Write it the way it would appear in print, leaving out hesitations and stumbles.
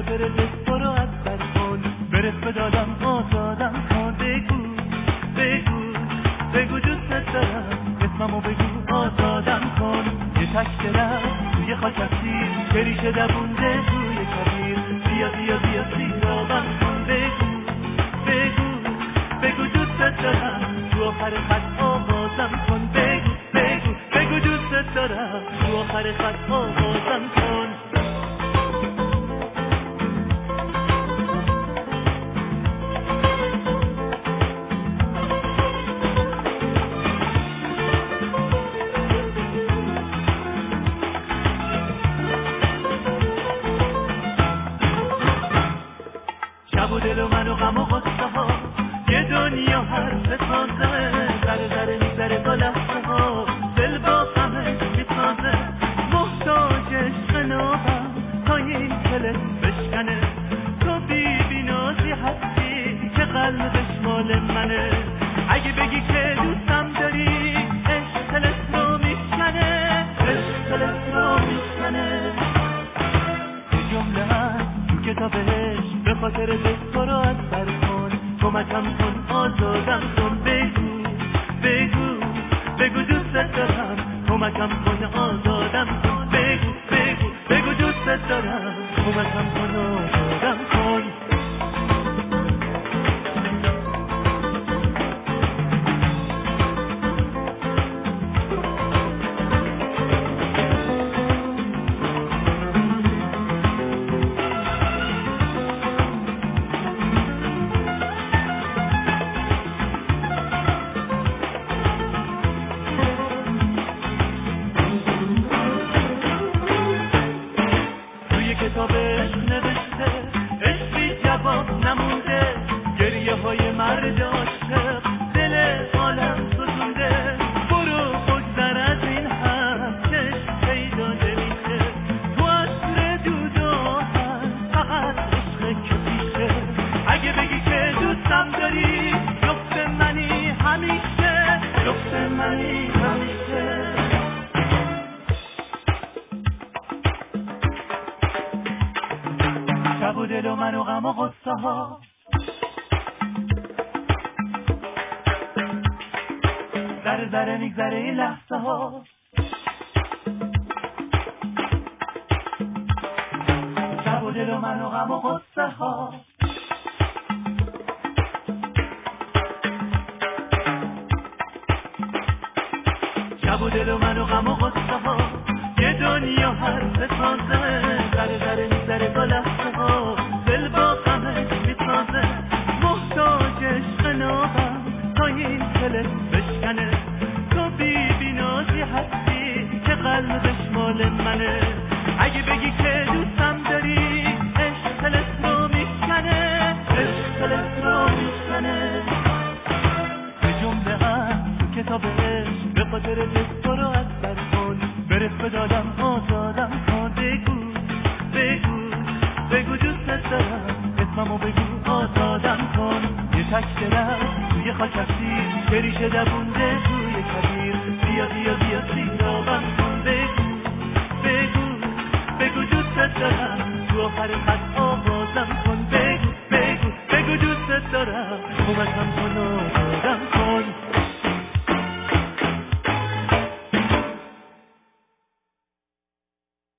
خاطر تو رو از سر کن، برس بدادم آزادم کن. بگو بگو بگو دوست دارم، اسممو بگو آزادم کن. یه تشکرم توی خاکسی که ریشه دوونده توی کبیر، بیا بیا بیا سیرابم کن. بگو بگو بگو دوست دارم، تو آخر خط آوازم کن. بگو بگو بگو دوست دارم، تو آخر خط آوازم کن. شب و دل و من و غم و غصه ها، یه دنیا حرف تازه، ذره ذره میذره با لحظه ها، دل با غمش میتازه. محتاج عشق نابم تا این دلت بشکنه، تو بی نازی هستی که قلبش مال منه. اگه بگی که دوستم داری، عشق دلت رو میشکنه، عشق دلت رو میشکنه. یه جمله هست تو کتابش، به خاطر تو رو از سر کن، کمکم کن آزادم کن. بگو بگو بگو دوست دارم، کمکم کن آزادم کن. بگو بگو بگو دوست دارم، کمکم کن آزادم کن. کتابش نوشته عشقی جواب نمونده، گریه های مرد عاشق دل عالم ستونده. برو بگذر از این حرف که عشق پیدا نمیشه، تو اصل دود و آهن فقط عشق که پیشه. اگه بگی که دوستم داری، جفت منی همیشه، جفت منی همیشه. شب و دل و من و غم و غصه ها، ذره ذره میگذره این لحظه ها. شب و دل و من و غم و غصه ها. شب و دل و من و غم و غصه ها، یه دنیا حرف تازه، ذره ذره میذره با لحظه ها، دل با غمش میتازه. محتاج عشق نابم تا این دلت بشکنه، تو بی نازی هستی که قلبش مال منه. اگه بگی که دوستم داری، عشق دلت رو میشکنه، عشق دلت رو میشکنه. یه جمله هست تو کتابش، به خاطر تو رو از سر کن، برس بدادم آزادم کن. بگو بگو بگو دوست دارم، اسممو بگو آزادم کن. یه تشکرم توی خاکسی که ریشه دوونده توی کبیر، بیا بیا بیا سیرابم کن. بگو بگو بگو دوست دارم، تو آخر خط